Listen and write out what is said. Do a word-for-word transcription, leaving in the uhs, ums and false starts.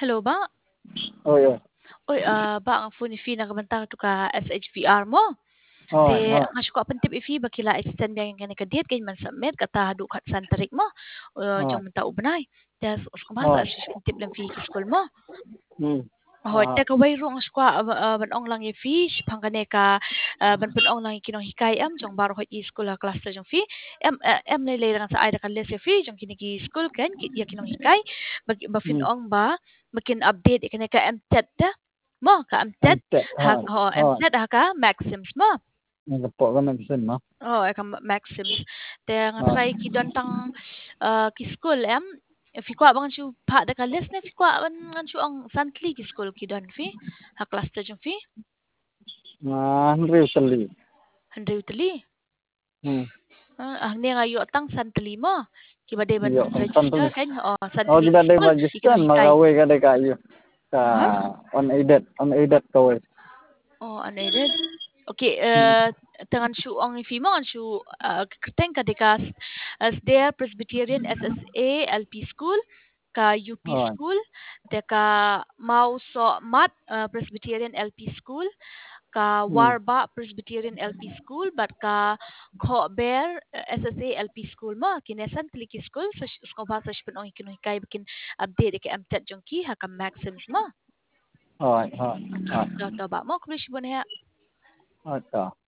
hello ba? Oi, oi. Oi, ah, ba ang phone fee nakabantang to ka S H V R mo? Oi, Te oi. nga ko apantip ifi bakila extend yang kani kadit kay man submit kata hadu kat santarik mo. Uh, Oi. jong menta ubnay. Te us ko Oi. masa sis pantip lang fi ki school mo. Hmm. Hoy, Ah. te ka way rong skwa ban ong lang ifi pangkane ka ban pun ong lang kinong hikay am jong baro hoy school ha class jong fi. Em em ne le sa ay ka les fi jong kiniki school ken ya kinong hikay bag bafin Hmm. ong ba makin update ikane ka M T E T mo ka M T E T Ante. ha Oi. ho M T E T ha ka Maxims mo. Nagapo ka magsin mo. Oh, eka Maxims. Te nga Oi. try ki don tang uh, ki school em fi kwa bang chu pa da ka list na fi kwa ban ngan chu ang santli ki school ki don fi ha class ta jung fi Ah, Henry Sali. handre utli. Hmm. Ah, ang ne nga yo tang santli mo. Ki ba de ban Yo, register santali. kan oh Oh, santli di ba ki day school register ikinong hikay. magawe ka day kayo. Sa Ha? unaided, unaided ka way. Oh, unaided. Okay, Hmm. uh, tangan shu ang fi mo ang shu uh, keteng ka dekas as there Presbyterian S S A L P school ka U P Oi. school te ka Mau So Mat uh, Presbyterian L P school ka Hmm. Warba Presbyterian L P school but ka Ko Bear uh, S S A L P school mo kinesan kliki school sa so, sko ba sa shpon kinu kay bikin update ke amtet jong ki ha ka Maxims mo Oi, oi. Oi. do to ba mo krish bon ha Oi.